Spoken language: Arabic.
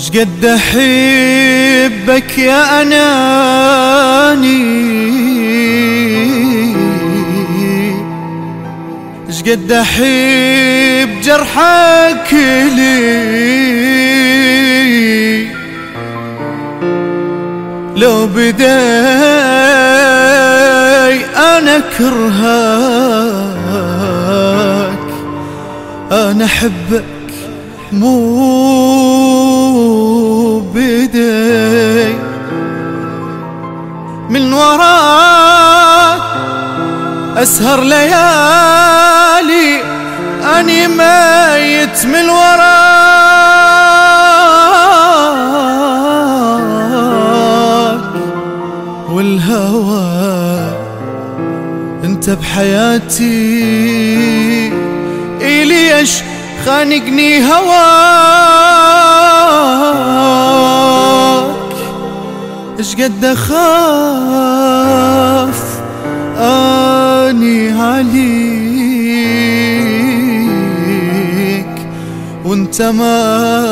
شقد احبك يا اناني، شقد احب جرحك لي، لو بداي انا كرهك، انا احبك مو بداي. من وراك اسهر ليالي، اني ميت من وراك، والهوى انت بحياتي، ليش خانقني هواك؟ اشقد اخاف اني عليك، وانت ما